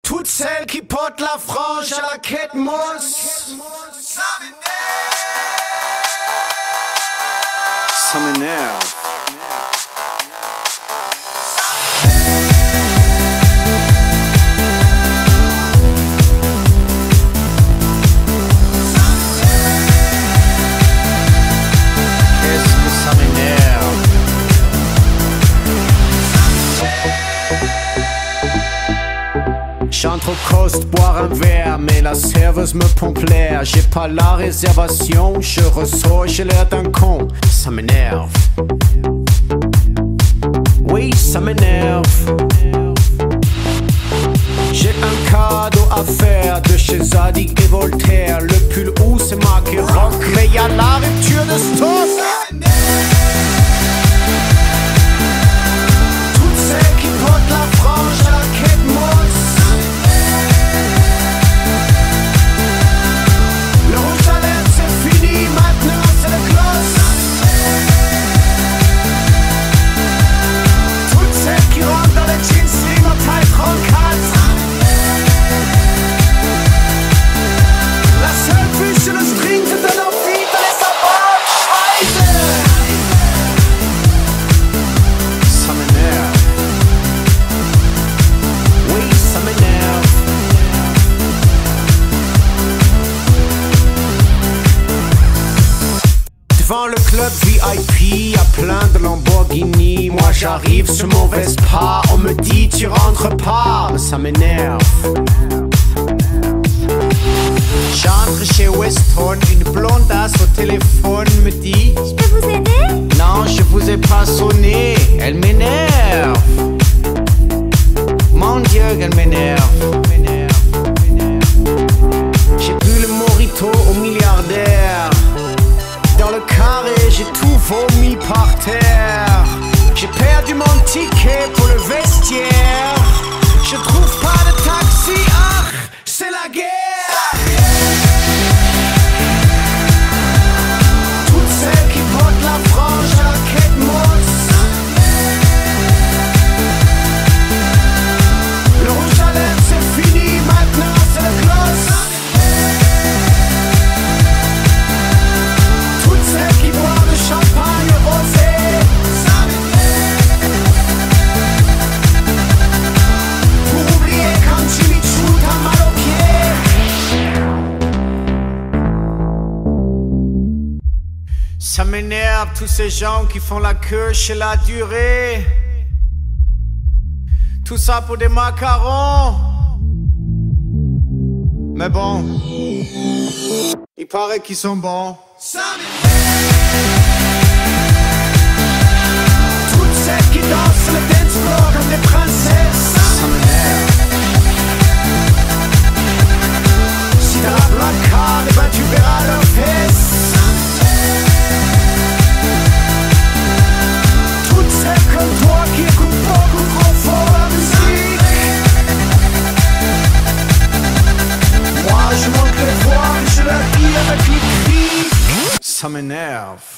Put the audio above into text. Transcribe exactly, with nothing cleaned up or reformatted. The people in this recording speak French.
Toutes celles qui portent la frange à la quête mousse. Ça m'énerve. Qu'est-ce que ça m'énerve. J'entre au coast boire un verre, mais la serveuse me pompe l'air. J'ai pas la réservation, je ressors, j'ai l'air d'un con. Ça m'énerve. Oui, ça m'énerve. J'ai un cadeau à faire de chez Zadig et Voltaire. Le pull où c'est marqué rock, mais y'a la rupture de stock. Toutes celles qui portent la frange à la quête mousse. Le rouge à lèvres c'est fini, maintenant c'est le gloss. Toutes celles qui rentrent dans les jeans slim en taille trente-quatre. La seule vue sur le string te donne envie de les savoir. Scheiße. Ça m'énerve. Oui, ça m'énerve. Devant le club V I P, y'a plein de Lamborghini. Moi j'arrive sur mon Vespa, on me dit tu rentres pas. Ça m'énerve. J'entre chez Weston, une blondasse au téléphone me dit: Je peux vous aider? non, je vous ai pas sonné. Elle m'énerve. Mon Dieu, qu'elle m'énerve. J'ai bu le mojito au milliardaire. Dans le carré, j'ai tout vomi par terre. J'ai perdu mon ticket pour le vestiaire. Je trouve pas de taxi, ah, c'est la guerre. Toutes celles qui portent la frange à la quête mousse. Le rouge à lèvres c'est fini, maintenant c'est le gloss. Toutes celles qui boivent le champagne rosé. Pour oublier quand Jimmy Choo t'a mal au pied. Ça m'énerve tous ces gens qui font la queue chez la durée. Tout ça pour des macarons. Mais bon, il paraît qu'ils sont bons. Toutes celles qui dansent sur le dance floor comme des princesses. Ça m'énerve. Si t'as la black card, eh ben tu verras leurs fesses. Toutes celles comme toi qui écoutent beaucoup trop fort la musique. Moi je monte les voix et je leur dis avec les cris. Ça m'énerve.